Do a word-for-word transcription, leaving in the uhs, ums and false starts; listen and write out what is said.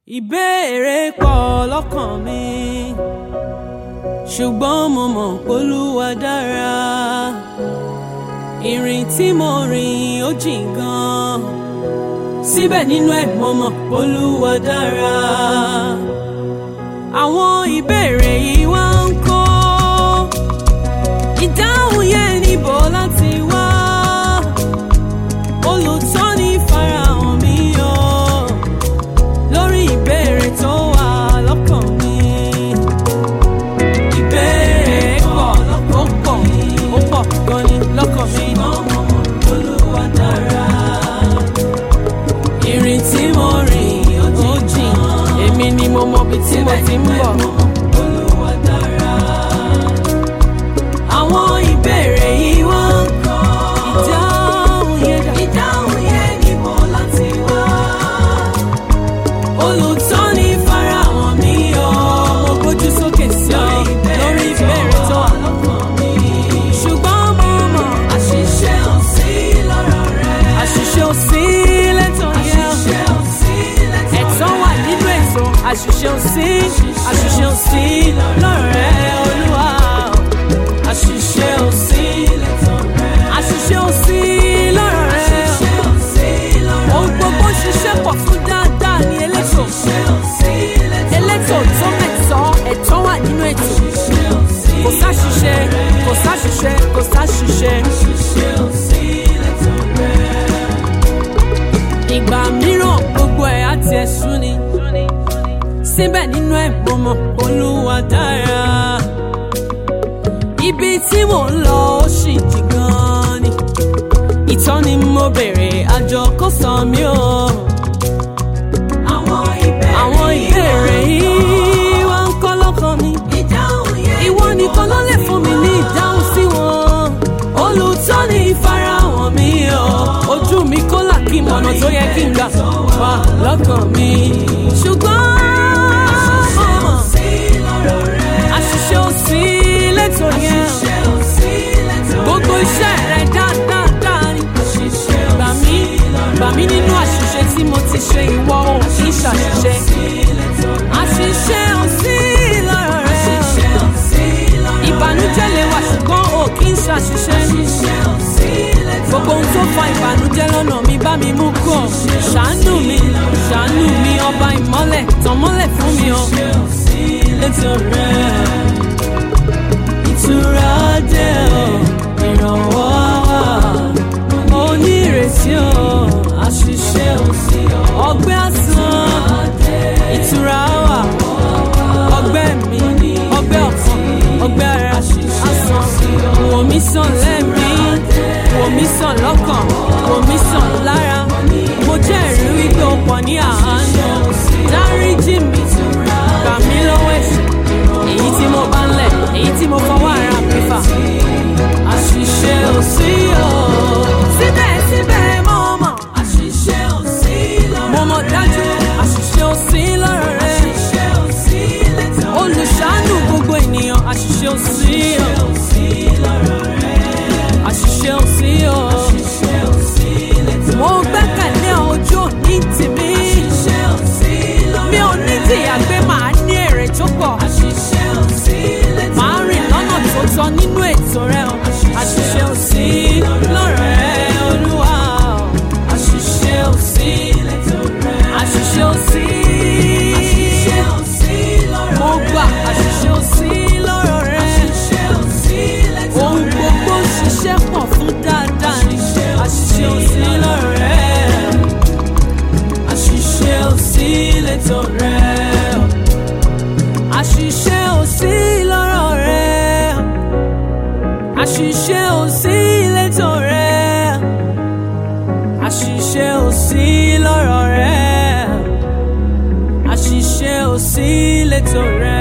Ìbéèrè pọ̀ lọ́kàn mi, ṣùgbọ́n mo mọ̀ p'Olúwa dára. Ìrìn tí mo rìn ó jìn gan, síbẹ̀ nínú ẹ̀ mo mọ̀ p'Olúwa dára. Àwọn ìbéèrè yìí wá ń kọ́, ìdáhùn yẹn níbo láti wá? Olùtọ́ni farahàn mi o, lórí ìbéèrè tó wà lọ́kàn mi. Ìbéèrè pọ̀ ó pọ̀ ó pọ̀ gan ni lọ́kàn mi. Olúwa dára. Ìrìn tí mo rìn ó jìn, èmi ni mo mọ ibi tí mo ti ń bọ̀. Olúwa dára. Àwọn ìbéèrè yìí wá ń kọ́, ìdáhùn yẹn dà. Ìdáhùn yẹn níbo láti wá? Olùtọ́ni farahàn mi o, mo gbójú sókè sí ọ lórí ìbéèrè tó wà lọ́kàn mi. Ṣùgbọ́n mo mọ̀ àṣìṣe ò sí lọ́rọ̀ rẹ. Àṣìṣe ò sí lẹ́tọ̀ yẹn. Àṣìṣe ò sí lẹ́tọ̀ rẹ. Ẹ̀tọ́ wà nínú ètò. Àṣìṣe ò sí, àṣìṣe ò sí lọ́rọ̀ rẹ Olúwa. Àṣìṣe ò sí lẹ́tọ̀ rẹ. Àṣìṣe ò sí lọ́rọ̀ rẹ. Àṣìṣe ò sí lọ́rọ̀ rẹ. Ohun gbogbo ṣiṣẹ́ pọ̀ fún dáadáa ní elétò. Àṣìṣe ò sí lẹ́tọ̀ rẹ. Elétò tó mẹ́tọ́, ẹ̀tọ́ wà nínú ètò. Àṣìṣe ò sí lẹ́tọ̀ rẹ. Kò sáṣìṣe, kò sáṣìṣe, kò sáṣìṣe. Àṣìṣe ò sí lẹ́tọ̀ rẹ. Ìgbà mìíràn gbogbo ẹ̀ á tiẹ̀ sú ni, síbẹ̀ nínú ẹ̀ mo mọ̀ Olúwa dára. Ibi tí mò ń lọ ó ṣì jì gan ni, ìtọ́ni mo béèrè àjọ kò sọ mí o. Àwọn ìbéèrè yìí wá ń kọ́ lọ́kàn mi, ìwọ nìkan ló lè fún mi ní ìdáhùn sí wọn. Olùtọ́ni farahàn mi o, ojú mi kó là kí mọ̀nà tó yẹ kí n gbà wá lọ́kàn mi. Ṣùgbọ́n àṣìṣe ò sí lẹ́tọ̀ yẹn. Gbogbo iṣẹ́ rẹ̀ dáadáa ni. Gbà mí, gbà mí nínú àṣìṣe tí mo ti ṣe, ìwọ ò kì í ṣàṣìṣe. Àṣìṣe ò sí lọ́rọ̀ rẹ̀. Ìbànújẹ́ lè wà ṣùgbọ́n ò kì í ṣàṣìṣe. Gbogbo ohun tó fa ìbànújẹ́ lọ́nà mi bá mi mú kúrò. Ṣàánú mi, ṣàánú mi ọba ìmọ́lẹ̀, tàn mọ́lẹ̀ fún mi o. Létò rẹ̀ ìtura dé o, ìrànwọ́ wà, onírètí o, àṣìṣe ò sí o. Ọgbẹ́ àsán, ìtura wà, ọgbẹ́ mi, ọgbẹ́ ọ̀kan, ọgbẹ́ ara àsán. Wò mí sàn lẹ́mí, wò mí sàn lọ́kàn, wò mí sàn lára. Mo jẹ́rìí wípé o pọ̀ ní àánú, dáríjì mi, gbà mí lọ́wọ́ ẹ̀ṣẹ̀, èyí tí mo bá ń lẹ̀, èyí tí mo fọwọ́ ara mi fà. Àṣìṣe ò sí o, síbẹ̀síbẹ̀ mo mọ̀ àṣìṣe ò sí lọ́rọ̀ rẹ. Mo mọ̀ dájú àṣìṣe ò sí lọ́rọ̀ rẹ. Àṣìṣe ò sí lẹ́tọ̀ rẹ. Olùṣàánú gbogbo ènìyàn, àṣìṣe ò sí o. Àṣìṣe ò sí o. Àṣìṣe ò sí lẹ́tọ̀ rẹ. Mo gbẹ́kẹ̀lé ojú òní tèmi. Àṣìṣe ò sí lọ́rọ̀ rẹ. Mi ò ní tìyà pé màá ní èrè tó pọ̀. Àṣìṣe ò sí lẹ́tọ̀ rẹ. Màá rìn lọ́nà tó tọ́ nínú ètò rẹ o. Àṣìṣe ò sí lọ́rọ̀ rẹ Olúwa. Àṣìṣe ò sí lẹ́tọ̀ rẹ. Àṣìṣe ò sí. Àṣìṣe ò sí lọ́rọ̀ rẹ. Mo gbà àṣìṣe ò sí lọ́rọ̀ rẹ. Àṣìṣe ò sí lẹ́tọ̀ rẹ. Ohun gbogbo ṣiṣẹ́ pọ̀ fún dáadáa ni. Àṣìṣe ò sí lọ́rọ̀ rẹ. Àṣìṣe ò sí lẹ́tọ̀ rẹ. Àṣìṣe ò sí lọ́rọ̀ rẹ. Àṣìṣe ò sí lẹ́tọ̀ rẹ. Àṣìṣe ò sí lọ́rọ̀ rẹ. Àṣìṣe ò sí lẹ́tọ̀ rẹ.